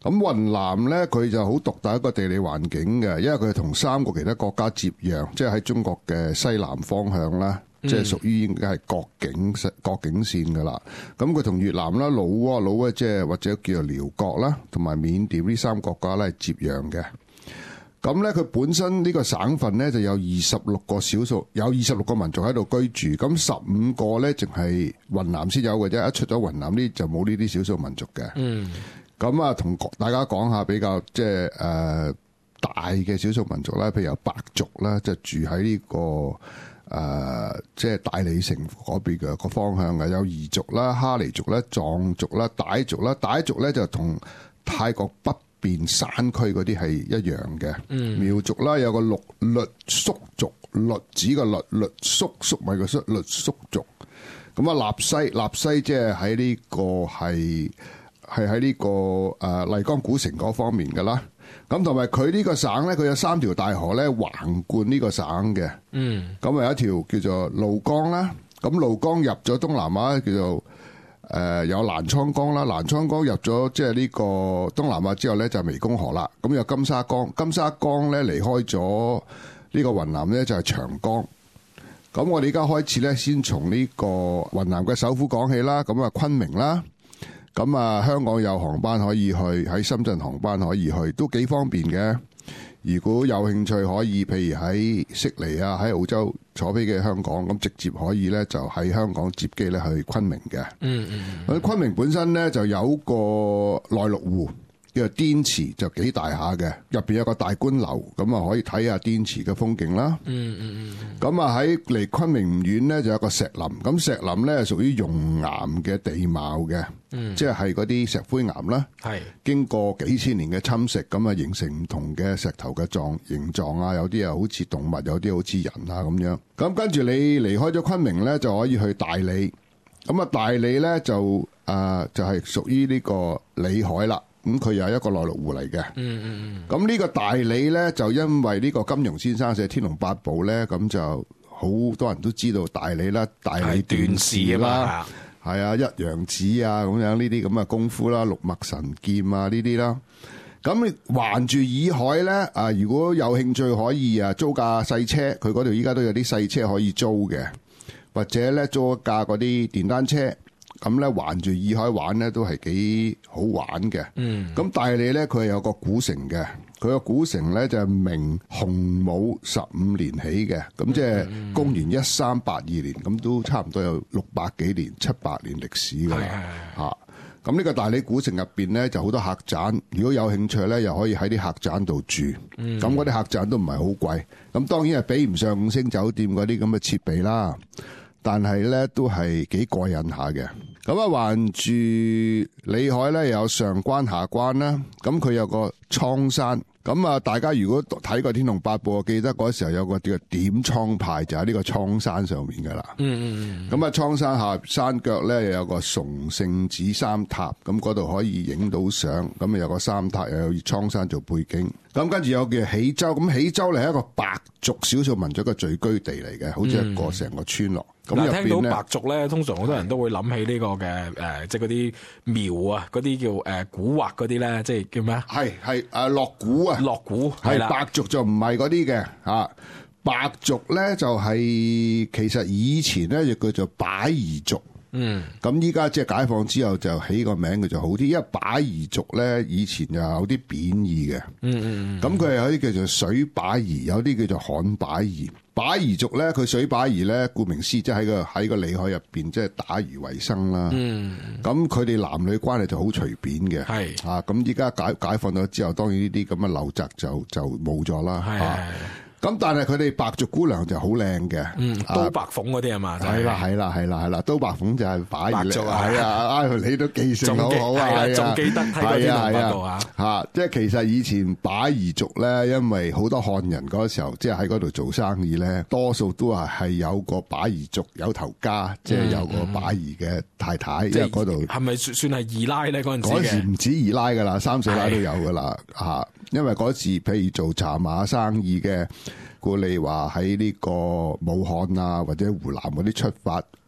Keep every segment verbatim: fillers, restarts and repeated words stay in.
咁雲南咧，佢就好獨特一個地理環境嘅，因為佢同三個其他國家接壤，即係喺中國嘅西南方向啦，嗯、即係屬於應該係國境國境線噶啦。咁佢同越南啦、老撾、老撾即係或者叫做寮國啦，同埋緬甸呢三個國家咧係接壤嘅。咁咧，佢本身呢個省份咧就有二十六個少數，有二十六個民族喺度居住。咁十五個咧，淨係雲南先有嘅啫。一出咗雲南呢，就冇呢啲少數民族嘅。嗯。咁啊，同大家講下比較即係誒大嘅少數民族啦，譬如有白族啦，就住喺呢、這個誒、呃、即係大理城嗰邊嘅個方向嘅。有彝族啦、哈尼族啦、藏族啦、傣族啦，傣族咧就同泰國北邊山區嗰啲係一樣嘅。嗯。苗族啦，有個律律叔族，律指個律律叔叔咪個叔律叔族。咁啊，納西納西即係喺呢個係。係喺呢個誒麗江古城嗰方面噶啦，咁同埋佢呢個省咧，佢有三條大河咧橫貫呢個省嘅。嗯，咁啊有一條叫做怒江啦，咁怒江入咗東南亞叫做誒、呃、有瀾滄江啦，瀾滄江入咗即係呢個東南亞之後咧就係湄公河啦，咁有金沙江，金沙江咧離開咗呢個雲南咧就係長江。咁我哋而家開始咧先從呢個雲南嘅首府講起啦，咁啊昆明啦。咁啊，香港有航班可以去，喺深圳航班可以去，都幾方便嘅。如果有興趣，可以譬如喺悉尼啊，喺澳洲坐飛機香港，咁直接可以咧就喺香港接機咧去昆明嘅。嗯嗯。咁昆明本身咧就有個內陸湖，叫做滇池，就幾大下嘅，入邊有個大觀樓，咁啊可以睇下滇池嘅風景啦。嗯嗯嗯。咁啊喺離昆明唔遠咧就有個石林，咁石林咧係屬於熔岩嘅地貌嘅。嗯，即係嗰啲石灰岩啦，係經過幾千年嘅侵蝕，咁啊形成唔同嘅石頭嘅狀形狀啊，有啲啊好似動物，有啲好似人啊咁樣。咁跟住你離開咗昆明咧，就可以去大理。咁啊大理咧就誒、呃、就係、是、屬於呢個裏海啦。咁佢又係一個內陸湖嚟嘅。嗯嗯嗯。咁呢個大理咧，就因為呢個金庸先生寫《天龍八部》咧，咁就好多人都知道大理啦，大理段氏啦。係啊，一陽指啊，咁樣呢啲咁嘅功夫啦，六脈神劍啊呢啲啦。咁環住洱海咧，啊，如果有興趣可以啊租架細車，佢嗰度依家都有啲細車可以租嘅，或者咧租一架嗰啲電單車，咁咧環住洱海玩咧都係幾好玩嘅。嗯。咁大理咧，佢係有個古城嘅。佢個古城咧就係明洪武十五年起嘅，咁即係公元一三八二年，咁都差唔多有六百幾年、七百年歷史㗎啦嚇。咁呢個大理古城入邊咧就好多客棧，如果有興趣咧，又可以喺啲客棧度住。咁嗰啲客棧都唔係好貴，咁當然係比唔上五星酒店嗰啲咁嘅設備啦。但係咧都係幾過癮下嘅。咁啊，環住裏海咧有上關下關啦，咁佢有個蒼山。咁啊，大家如果睇過《天龍八部》，記得嗰時候有個叫做點蒼派，就喺呢個蒼山上面噶啦。嗯嗯嗯。咁啊，蒼山下山腳咧又有個崇聖寺三塔，咁嗰度可以影到相。咁啊，有個三塔又有蒼山做背景。咁跟住有叫喜洲，咁喜洲咧係一個白族少數民族嘅聚居地嚟嘅，好似一個成個村落。咁入邊咧，聽到白族咧，通常好多人都會諗起呢個嘅誒，即係嗰啲廟啊，嗰啲叫誒古惑嗰啲咧，即係叫咩啊？係係誒落古啊，落古係啦。白族就唔係嗰啲嘅嚇，白族咧就係、是、其實以前咧就叫做擺夷族。嗯，咁依家即係解放之後就起個名佢就好啲，因為擺夷族咧以前就有啲貶義嘅。嗯嗯嗯。咁佢有啲叫做水擺夷，有啲叫做旱擺夷。擺夷族咧，佢水擺夷咧，顧名思義即係喺個喺個裏海入邊，即係打魚為生啦。嗯。咁佢哋男女關係就好隨便嘅。係。啊，咁依家解解放咗之後，當然呢啲咁嘅陋習就就冇咗啦。係。啊咁但係佢哋白族姑娘就好靚嘅，嗯，刀白鳳嗰啲係嘛？係啦係啦係啦係啦，刀白鳳就係擺夷族啊，係啊，啊你都記性好好啊，係啊，仲記得睇過《天龍八部》啊，吓，即係其實以前擺夷族咧，因為好多漢人嗰時候即係喺嗰度做生意咧，多數都係係有個擺夷族有頭家，即係有個擺夷嘅太太，即係嗰度係咪算算係二奶咧？嗰陣時嗰時唔止二奶噶啦，三四奶都有噶啦，吓，因為嗰時譬如做茶馬生意嘅。故你話喺呢個武漢啊或者湖南嗰啲出發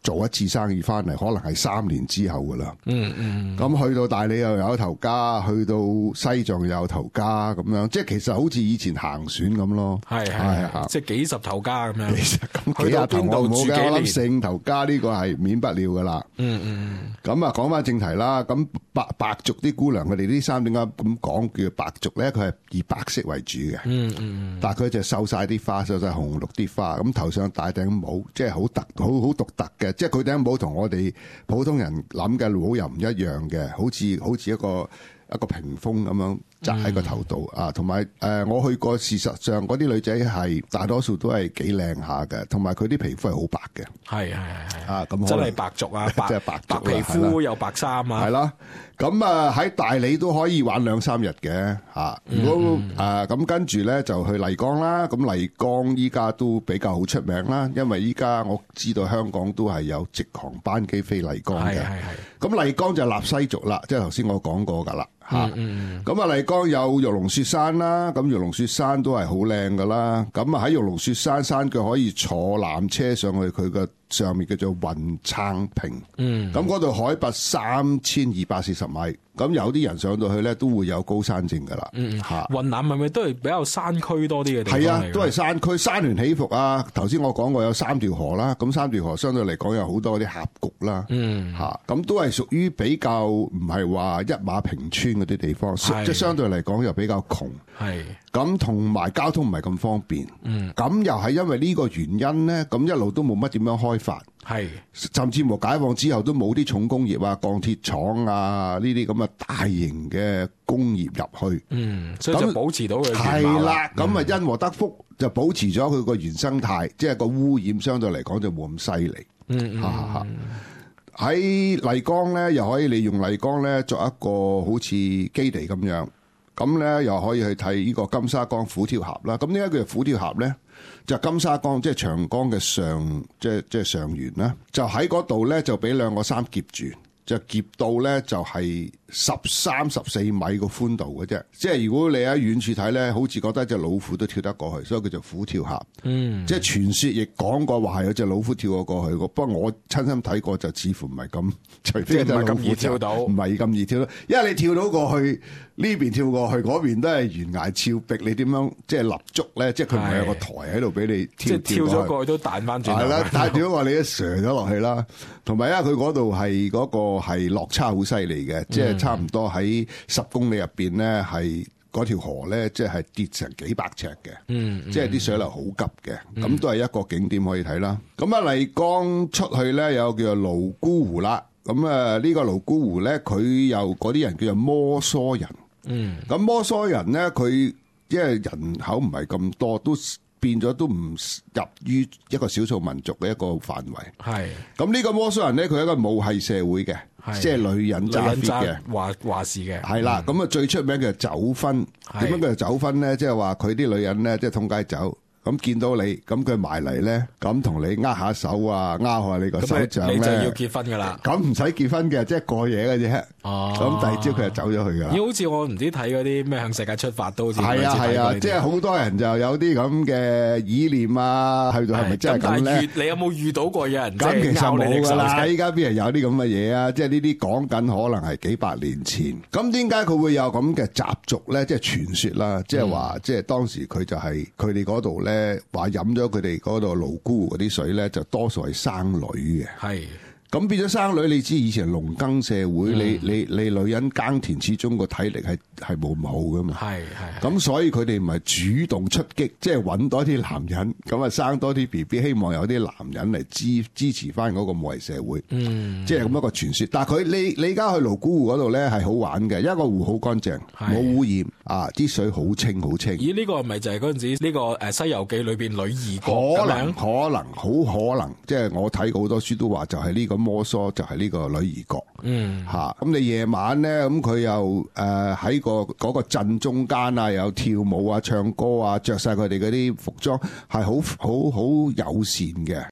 做一次生意翻嚟，可能係三年之後噶啦。 嗯嗯。 咁去到大理又有頭家，去到西藏又有頭家咁樣，即係其實好似以前行船咁咯。 係係係，即係幾十頭家咁樣。 其實咁幾廿頭我冇嘅，我諗勝頭家呢個係免不了噶啦。嗯嗯。咁啊，講翻正題啦。咁白白族啲姑娘，佢哋啲衫點解咁講叫白族咧？佢係以白色為主嘅。嗯嗯。但係佢就繡晒啲花，繡晒紅綠啲花，咁頭上戴頂帽，即係好特好好獨特嘅。即係佢頂帽同我哋普通人諗嘅帽又唔一樣嘅，好似好似一個一個屏風咁樣紮喺個頭度、嗯、啊。同埋誒，我去過，事實上嗰啲女仔係大多數都係幾靚下嘅，同埋佢啲皮膚係好白嘅。係係係啊，咁真係白族啊，白即係白族白皮膚又白衫啊，係啦。 咁啊喺大理都可以玩兩三日嘅嚇。如果誒咁跟住咧就去麗江啦。咁麗江依家都比較好出名啦，因為依家我知道香港都係有直航班機飛麗江嘅。係係係。咁麗江就納西族啦，即係頭先我講過噶啦嚇。咁、嗯、啊麗江有玉龍雪山啦，咁玉龍雪山都係好靚噶啦。咁啊喺玉龍雪山山腳可以坐纜車上去，佢個上面叫做雲撐坪。嗯。咁嗰度海拔三千二百四十米，咁有啲人上到去咧都會有高山症噶啦。嗯嚇。雲南係咪都係比較山區多啲嘅地方？係啊，都係山區，山巒起伏啊。頭先我講過有三條河啦，咁三條河相對嚟講有好多啲峽谷啦。嗯嚇。咁都係屬於比較唔係話一馬平川嗰啲地方，即係相對嚟講又比較窮。係。咁同埋交通唔係咁方便。嗯。咁又係因為呢個原因咧，咁一路都冇乜點樣開發。係。甚至乎解放之後都冇啲重工業啊、鋼鐵廠啊呢啲咁嘅大型嘅工業入去。嗯。所以就保持到佢係啦。咁啊，因禍得福就保持咗佢個原生態，即係個污染相對嚟講就冇咁犀利。嗯嗯。喺麗江咧，又可以利用麗江咧作一個好似基地咁樣。咁咧又可以去睇呢個金沙江虎跳峽啦。咁呢一個虎跳峽咧，就金沙江即係長江嘅上，即係即係上源啦。就喺嗰度咧，就俾兩個山夾住，就夾到咧就係十三十四米個寬度嘅啫。即係如果你喺遠處睇咧，好似覺得隻老虎都跳得過去，所以叫做虎跳峽。嗯，即係傳說亦講過話係有隻老虎跳過過去。不過我親身睇過就似乎唔係咁，除非隻老虎跳，跳到，唔係咁易跳到。因為你跳到過去呢邊跳過去，嗰邊都係懸崖峭壁，你點樣即係立足咧？即係佢唔係有個台喺度俾你跳，即係跳咗過去都彈翻轉。係啦，但係點話你一瀡咗落去啦？同埋因為佢嗰度係嗰個係落差好犀利嘅，即係差唔多喺十公里入邊咧，係嗰條河咧，即係跌成幾百尺嘅。嗯，即係啲水流好急嘅，咁、嗯、都係一個景點可以睇啦。咁啊麗江出去咧有叫做瀘沽湖啦。咁啊呢個瀘沽湖咧，佢又嗰啲人叫做摩梭人。嗯，咁摩梭人咧，佢因為人口唔係咁多，都變咗都唔入於一個少數民族嘅一個範圍。係，咁呢個摩梭人咧，佢係一個母系社會嘅，即係女人揸 fit 嘅，話話事嘅。係啦，咁啊最出名嘅酒婚，點樣叫做酒婚咧？即係話佢啲女人咧，即係通街走。咁見到你，咁佢埋嚟咧，咁同你握下手啊，握下你個手掌咧，你就要結婚噶啦。咁唔使結婚嘅，即係過夜嘅啫。哦。咁第二朝佢就走咗去噶啦。好似我唔知睇嗰啲咩向世界出發都好似係啊係啊，即係好多人就有啲咁嘅意念啊，係係咪真係咁咧？你有冇遇到過有人？咁其實冇㗎啦，依家邊係有啲咁嘅嘢啊？即係呢啲講緊可能係幾百年前。咁點解佢會有咁嘅習俗咧？即係傳說啦，即係話，即係當時佢就係佢哋嗰度咧。話飲咗佢哋嗰度瀘沽湖嗰啲水咧，就多數係生女嘅。係。咁變咗生女，你知以前農耕社會，嗯、你你你女人耕田始終個體力係係冇咁好噶嘛。係係。咁所以佢哋唔係主動出擊，即係揾多啲男人，咁啊生多啲 B B， 希望有啲男人嚟支支持翻嗰個母系社會。嗯。即係咁一個傳說。但係佢你你而家去瀘沽湖嗰度咧係好玩嘅，一個湖好乾淨，冇污染啊，啲水好清好清。咦？呢、這個係咪就係嗰陣時呢、這個誒《西遊記》裏邊女兒國？可能可能好可能，即係我睇過好多書都話就係呢、這個。摩梭就係呢個女兒國，嗯嚇，咁你夜晚咧，咁佢又誒喺個嗰個鎮中間啊，有跳舞啊、唱歌啊，着晒佢哋嗰啲服裝，係好好好友善嘅。